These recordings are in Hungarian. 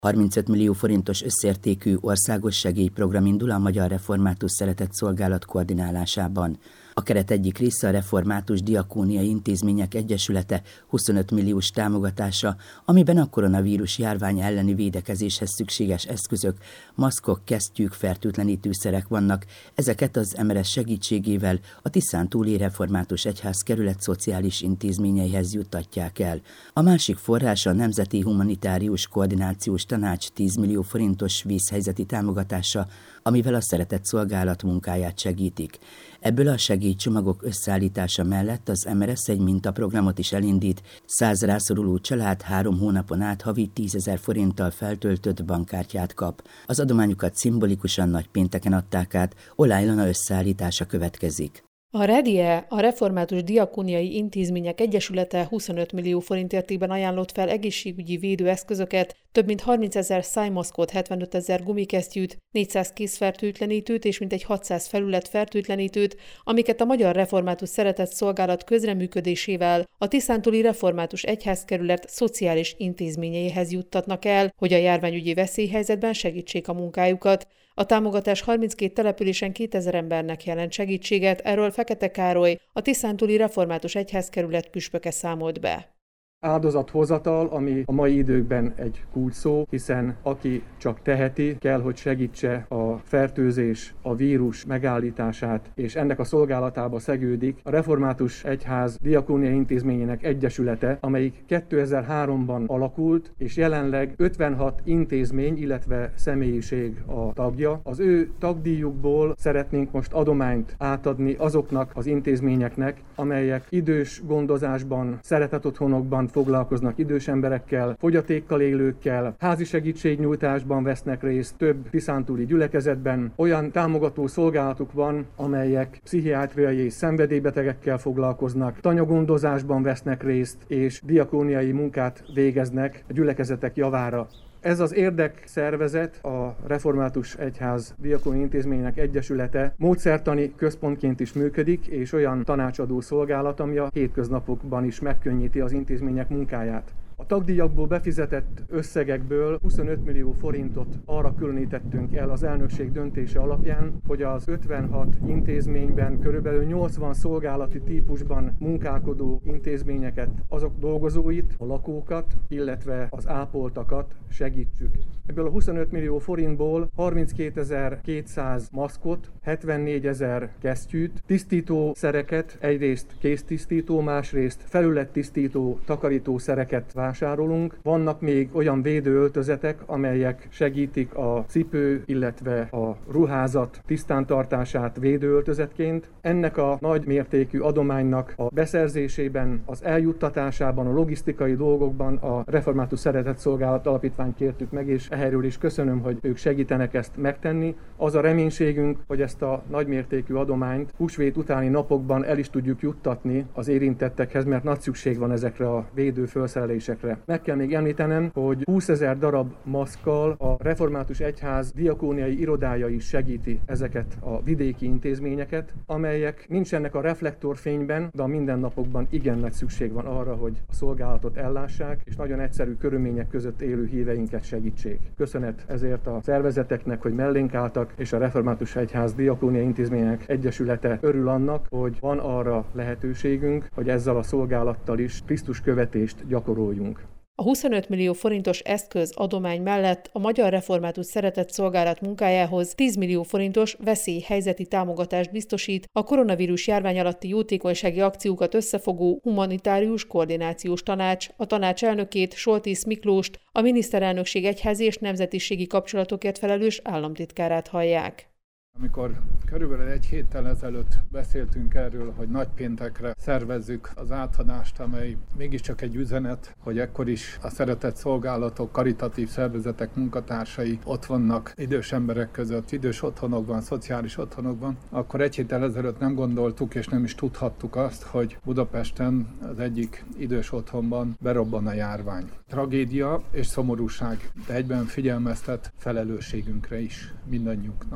35 millió forintos összértékű országos segélyprogram indul a Magyar Református Szeretetszolgálat koordinálásában. A keret egyik része a Református Diakóniai Intézmények Egyesülete 25 milliós támogatása, amiben a koronavírus járvány elleni védekezéshez szükséges eszközök, maszkok, kesztyűk, fertőtlenítőszerek vannak. Ezeket az MRS segítségével a Tiszántúli Református Egyházkerület szociális intézményeihez juttatják el. A másik forrás a Nemzeti Humanitárius Koordinációs Tanács 10 millió forintos vízhelyzeti támogatása, amivel a Szeretetszolgálat munkáját segítik. Ebből a segélycsomagok összeállítása mellett az MRS egy mintaprogramot is elindít, 100 rászoruló család 3 hónapon át havi 10 000 forinttal feltöltött bankkártyát kap. Az adományukat szimbolikusan nagypénteken adták át, Olá Ilona összeállítása következik. A REDIE, a Református Diakóniai Intézmények Egyesülete 25 millió forint értékben ajánlott fel egészségügyi védőeszközöket, több mint 30 000 szájmaszkot, 75 000 gumikesztyűt, 400 kézfertőtlenítőt és mintegy 600 felületfertőtlenítőt, amiket a Magyar Református Szeretetszolgálat közreműködésével a Tiszántúli Református Egyházkerület szociális intézményeihez juttatnak el, hogy a járványügyi veszélyhelyzetben segítsék a munkájukat. A támogatás 32 településen 2000 embernek jelent segítséget, erről Fekete Károly, a Tiszántúli Református Egyházkerület püspöke számolt be. Áldozathozatal, ami a mai időkben egy kulcsszó, hiszen aki csak teheti, kell, hogy segítse a fertőzés, a vírus megállítását, és ennek a szolgálatába szegődik a Református Egyház Diakóniai Intézményének Egyesülete, amelyik 2003-ban alakult, és jelenleg 56 intézmény, illetve személyiség a tagja. Az ő tagdíjukból szeretnénk most adományt átadni azoknak az intézményeknek, amelyek idős gondozásban, szeretetotthonokban foglalkoznak idős emberekkel, fogyatékkal élőkkel, házi segítségnyújtásban vesznek részt, több tiszántúli gyülekezetben. Olyan támogató szolgálatuk van, amelyek pszichiátriai és szenvedélybetegekkel foglalkoznak, tanyagondozásban vesznek részt, és diakóniai munkát végeznek a gyülekezetek javára. Ez az érdekszervezet, a Református Egyház Diakóniai Intézmények Egyesülete módszertani központként is működik, és olyan tanácsadó szolgálat, ami a hétköznapokban is megkönnyíti az intézmények munkáját. A tagdíjakból befizetett összegekből 25 millió forintot arra különítettünk el az elnökség döntése alapján, hogy az 56 intézményben körülbelül 80 szolgálati típusban munkálkodó intézményeket, azok dolgozóit, a lakókat, illetve az ápoltakat segítsük. Ebből a 25 millió forintból 32 200 maszkot, 74 000 kesztyűt, tisztítószereket, egyrészt kéztisztító, másrészt felülettisztító takarítószereket vásárolunk. Vannak még olyan védőöltözetek, amelyek segítik a cipő, illetve a ruházat tisztántartását védőöltözetként. Ennek a nagy mértékű adománynak a beszerzésében, az eljuttatásában, a logisztikai dolgokban a Református Szeretetszolgálat Alapítványt kértük meg, és erről is köszönöm, hogy ők segítenek ezt megtenni. Az a reménységünk, hogy ezt a nagymértékű adományt húsvét utáni napokban el is tudjuk juttatni az érintettekhez, mert nagy szükség van ezekre a védőfelszerelésekre. Meg kell még említenem, hogy 20 000 darab maszkkal a Református Egyház diakóniai irodája is segíti ezeket a vidéki intézményeket, amelyek nincsenek a reflektorfényben, de a mindennapokban igen nagy szükség van arra, hogy a szolgálatot ellássák, és nagyon egyszerű körülmények között élő híveinket segítsék. Köszönet ezért a szervezeteknek, hogy mellénk álltak, és a Református Egyház Diakóniai Intézmények Egyesülete örül annak, hogy van arra lehetőségünk, hogy ezzel a szolgálattal is Krisztus követést gyakoroljunk. A 25 millió forintos eszköz adomány mellett a Magyar Református Szeretetszolgálat munkájához 10 millió forintos veszélyhelyzeti támogatást biztosít a koronavírus járvány alatti jótékonysági akciókat összefogó Humanitárius Koordinációs Tanács, a tanács elnökét, Soltész Miklóst, a miniszterelnökség egyházi és nemzetiségi kapcsolatokért felelős államtitkárát hallják. Amikor körülbelül egy héttel ezelőtt beszéltünk erről, hogy nagypéntekre szervezzük az átadást, amely mégiscsak egy üzenet, hogy ekkor is a szeretetszolgálatok, karitatív szervezetek munkatársai ott vannak idős emberek között, idős otthonokban, szociális otthonokban, akkor egy héttel ezelőtt nem gondoltuk és nem is tudhattuk azt, hogy Budapesten az egyik idős otthonban berobban a járvány. Tragédia és szomorúság, de egyben figyelmeztet felelősségünkre is mindannyiunknak.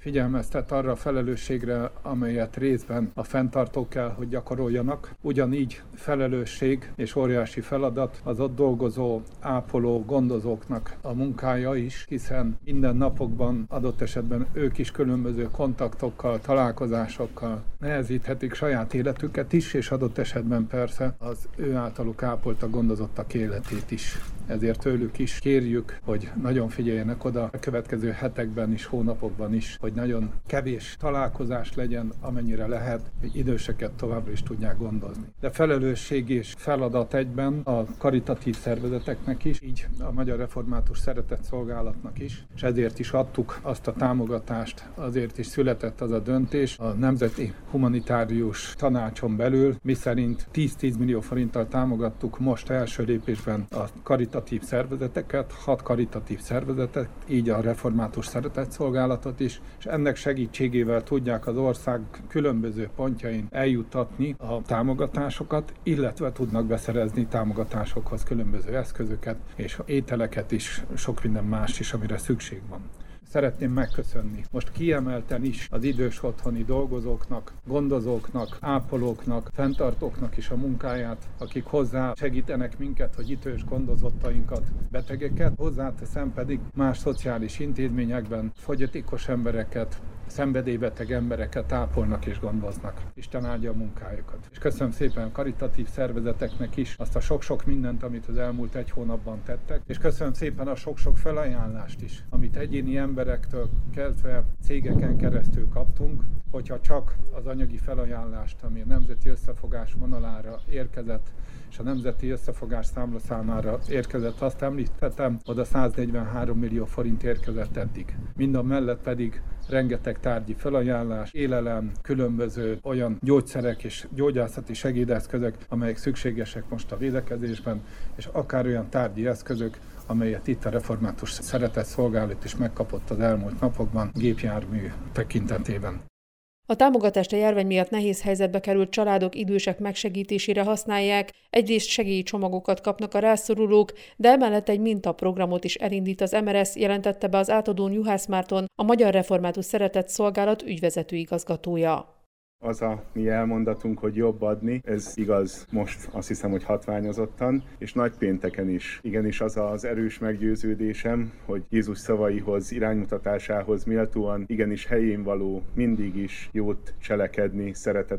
figyelmeztet arra a felelősségre, amelyet részben a fenntartók kell, hogy gyakoroljanak. Ugyanígy felelősség és óriási feladat az ott dolgozó, ápoló, gondozóknak a munkája is, hiszen minden napokban adott esetben ők is különböző kontaktokkal, találkozásokkal nehezíthetik saját életüket is, és adott esetben persze az ő általuk ápoltak, gondozottak életét is. Ezért tőlük is kérjük, hogy nagyon figyeljenek oda a következő hetekben is, hónapokban is, hogy nagyon kevés találkozás legyen, amennyire lehet, hogy időseket továbbra is tudják gondozni. De felelősség és feladat egyben a karitatív szervezeteknek is, így a Magyar Református Szeretetszolgálatnak is, és ezért is adtuk azt a támogatást, azért is született az a döntés a Nemzeti Humanitárius Tanácson belül, miszerint 10-10 millió forinttal támogattuk most első lépésben a karitatív szervezeteket, 6 karitatív szervezetet, így a Református Szeretetszolgálatot is, és ennek segítségével tudják az ország különböző pontjain eljuttatni a támogatásokat, illetve tudnak beszerezni támogatásokhoz különböző eszközöket, és ételeket is, sok minden más is, amire szükség van. Szeretném megköszönni most kiemelten is az idős otthoni dolgozóknak, gondozóknak, ápolóknak, fenntartóknak is a munkáját, akik hozzá segítenek minket, hogy idős gondozottainkat, betegeket, hozzáteszem pedig más szociális intézményekben fogyatékos embereket, szenvedélybeteg embereket ápolnak és gondoznak. Isten áldja a munkájukat. És köszönöm szépen a karitatív szervezeteknek is azt a sok-sok mindent, amit az elmúlt egy hónapban tettek, és köszönöm szépen a sok-sok felajánlást is, amit egyéni emberektől kezdve cégeken keresztül kaptunk, hogyha csak az anyagi felajánlást, ami a Nemzeti Összefogás vonalára érkezett, és a Nemzeti Összefogás számlaszámára érkezett, azt említettem, oda 143 millió forint érkezett eddig. Minden mellett pedig rengeteg tárgyi felajánlás, élelem, különböző olyan gyógyszerek és gyógyászati segédeszközök, amelyek szükségesek most a védekezésben, és akár olyan tárgyi eszközök, amelyet itt a Református Szeretetszolgálat is megkapott az elmúlt napokban gépjármű tekintetében. A támogatást a járvány miatt nehéz helyzetbe került családok, idősek megsegítésére használják, egyrészt segélycsomagokat kapnak a rászorulók, de emellett egy mintaprogramot is elindít az MRS, jelentette be az átadón Juhász Márton, a Magyar Református Szeretetszolgálat ügyvezető igazgatója. Az a mi elmondatunk, hogy jobb adni, ez igaz most azt hiszem, hogy hatványozottan, és nagypénteken is. Igenis az az erős meggyőződésem, hogy Jézus szavaihoz, iránymutatásához méltóan igenis helyén való mindig is jót cselekedni,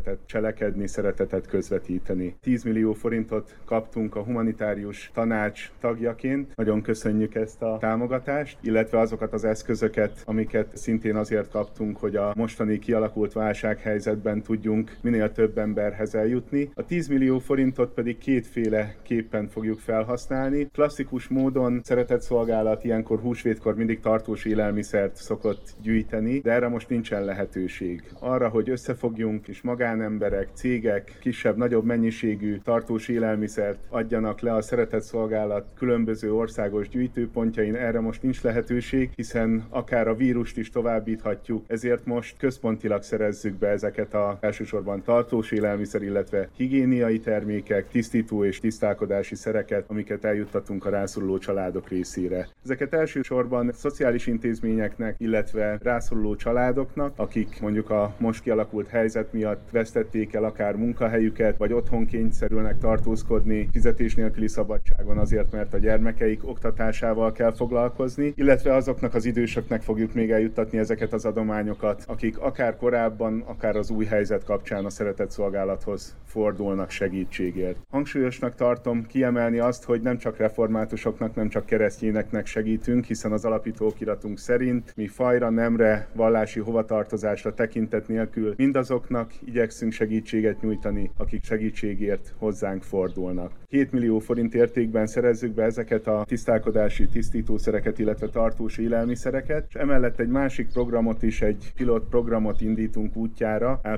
szeretetet közvetíteni. 10 millió forintot kaptunk a humanitárius tanács tagjaként. Nagyon köszönjük ezt a támogatást, illetve azokat az eszközöket, amiket szintén azért kaptunk, hogy a mostani kialakult válsághelyzetben tudjunk minél több emberhez eljutni. A 10 millió forintot pedig kétféleképpen fogjuk felhasználni. Klasszikus módon Szeretetszolgálat ilyenkor húsvétkor mindig tartós élelmiszert szokott gyűjteni, de erre most nincsen lehetőség. Arra, hogy összefogjunk és magánemberek, cégek kisebb-nagyobb mennyiségű tartós élelmiszert adjanak le a Szeretetszolgálat különböző országos gyűjtőpontjain, erre most nincs lehetőség, hiszen akár a vírust is továbbíthatjuk, ezért most központilag szerezzük be ezeket elsősorban tartós élelmiszer, illetve higiéniai termékek, tisztító és tisztálkodási szereket, amiket eljuttatunk a rászoruló családok részére. Ezeket elsősorban szociális intézményeknek, illetve rászoruló családoknak, akik mondjuk a most kialakult helyzet miatt vesztették el akár munkahelyüket, vagy otthon kényszerülnek tartózkodni fizetés nélküli szabadságon azért, mert a gyermekeik oktatásával kell foglalkozni, illetve azoknak az idősöknek fogjuk még eljuttatni ezeket az adományokat, akik akár korábban, akár az új helyzet kapcsán a Szeretetszolgálathoz fordulnak segítségért. Hangsúlyosnak tartom kiemelni azt, hogy nem csak reformátusoknak, nem csak keresztényeknek segítünk, hiszen az alapító okiratunk szerint mi fajra, nemre, vallási hovatartozásra tekintet nélkül mindazoknak igyekszünk segítséget nyújtani, akik segítségért hozzánk fordulnak. 2 millió forint értékben szerezzük be ezeket a tisztálkodási tisztítószereket, illetve tartós élelmiszereket, és emellett egy másik programot is, egy pilot programot indítunk útjára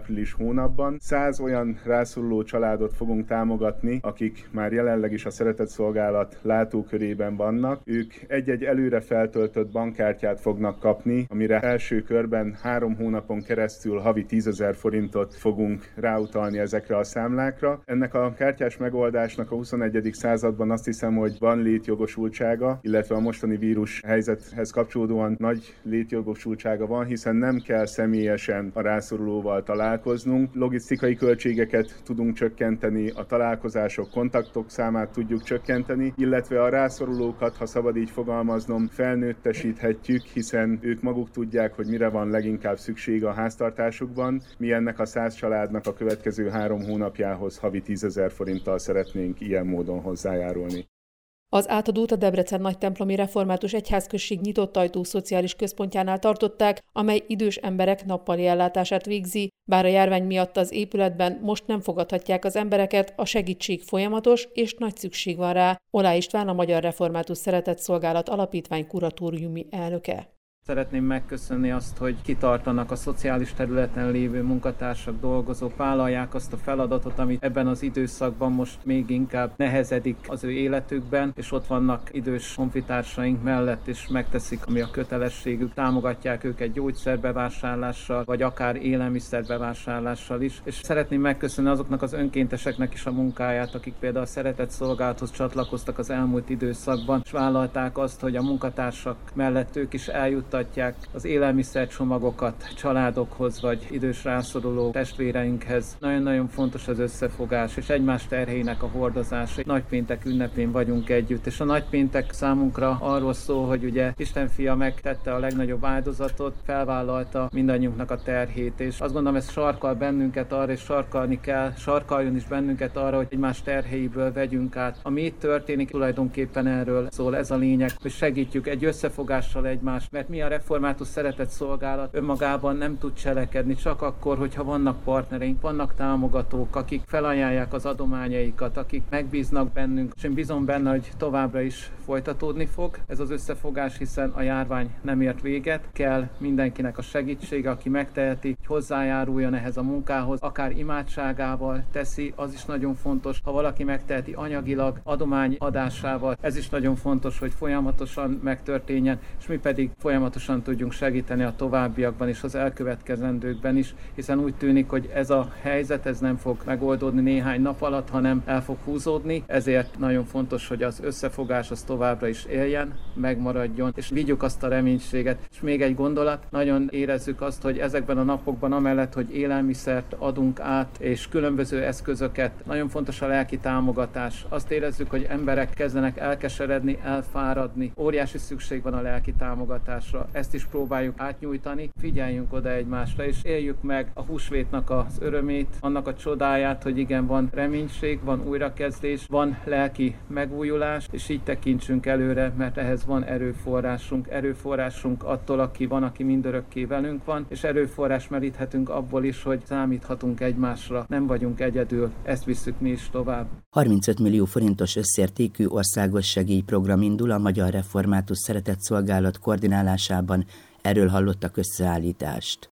április hónapban. 100 olyan rászoruló családot fogunk támogatni, akik már jelenleg is a Szeretett Szolgálat látókörében vannak. Ők egy-egy előre feltöltött bankkártyát fognak kapni, amire első körben 3 hónapon keresztül havi 10 000 forintot fogunk ráutalni ezekre a számlákra. Ennek a kártyás megoldásnak a 21. században azt hiszem, hogy van létjogosultsága, illetve a mostani vírus helyzethez kapcsolódóan nagy létjogosultsága van, hiszen nem kell személyesen a rászorulóval találkoznunk. Logisztikai költségeket tudunk csökkenteni, a találkozások, kontaktok számát tudjuk csökkenteni, illetve a rászorulókat, ha szabad így fogalmaznom, felnőttesíthetjük, hiszen ők maguk tudják, hogy mire van leginkább szükség a háztartásukban. Mi ennek a 100 családnak a következő 3 hónapjához havi 10 000 forinttal szeretnénk ilyen módon hozzájárulni. Az átadót a Debrecen Nagytemplomi Református Egyházközség nyitott ajtó szociális központjánál tartották, amely idős emberek nappali ellátását végzi, bár a járvány miatt az épületben most nem fogadhatják az embereket, a segítség folyamatos és nagy szükség van rá. Olá István, a Magyar Református Szeretett Szolgálat Alapítvány kuratóriumi elnöke. Szeretném megköszönni azt, hogy kitartanak a szociális területen lévő munkatársak, dolgozók, vállalják azt a feladatot, amit ebben az időszakban most még inkább nehezedik az ő életükben, és ott vannak idős honfitársaink mellett, és megteszik, ami a kötelességük, támogatják őket gyógyszerbevásárlással, vagy akár élelmiszerbevásárlással is. És szeretném megköszönni azoknak az önkénteseknek is a munkáját, akik például a Szeretett Szolgálathoz csatlakoztak az elmúlt időszakban, és vállalták azt, hogy a munkatársak mellett ők is eljuttatják az élelmiszercsomagokat családokhoz, vagy idős rászoruló testvéreinkhez. Nagyon-nagyon fontos az összefogás, és egymás terhének a hordozása. Nagypéntek ünnepén vagyunk együtt, és a nagypéntek számunkra arról szól, hogy ugye Isten fia megtette a legnagyobb áldozatot, felvállalta mindannyiunknak a terhét, és azt gondolom, ez sarkal bennünket arra, és sarkalni kell, sarkaljon is bennünket arra, hogy egymás terhéiből vegyünk át. Ami itt történik, tulajdonképpen erről szól, ez a lényeg, hogy segítjük egy összefogással egymást, mert mi a Református Szeretett Szolgálat önmagában nem tud cselekedni, csak akkor, hogyha vannak partnereink, vannak támogatók, akik felajánlják az adományaikat, akik megbíznak bennünk, és én bízom benne, hogy továbbra is folytatódni fog ez az összefogás, hiszen a járvány nem ért véget, kell mindenkinek a segítsége, aki megteheti, hogy hozzájáruljon ehhez a munkához, akár imádságával teszi, az is nagyon fontos, ha valaki megteheti anyagilag, adomány adásával, ez is nagyon fontos, hogy folyamatosan megtörténjen, és mi pedig folyamatosan tudjunk segíteni a továbbiakban és az elkövetkezendőkben is, hiszen úgy tűnik, hogy ez a helyzet ez nem fog megoldódni néhány nap alatt, hanem el fog húzódni, ezért nagyon fontos, hogy az összefogás az továbbra is éljen, megmaradjon, és vigyük azt a reménységet. És még egy gondolat, nagyon érezzük azt, hogy ezekben a napokban amellett, hogy élelmiszert adunk át, és különböző eszközöket, nagyon fontos a lelki támogatás. Azt érezzük, hogy emberek kezdenek elkeseredni, elfáradni, óriási szükség van a lelki támogatásra. Ezt is próbáljuk átnyújtani, figyeljünk oda egymásra, és éljük meg a húsvétnak az örömét, annak a csodáját, hogy igen, van reménység, van újrakezdés, van lelki megújulás, és így tekintsünk előre, mert ehhez van erőforrásunk attól, aki van, aki mindörökké velünk van, és erőforrás meríthetünk abból is, hogy számíthatunk egymásra, nem vagyunk egyedül, ezt visszük mi is tovább. 35 millió forintos összértékű országos segélyprogram indul a Magyar Református Szeretett Szolgálat koordinálásában, erről hallottak összeállítást.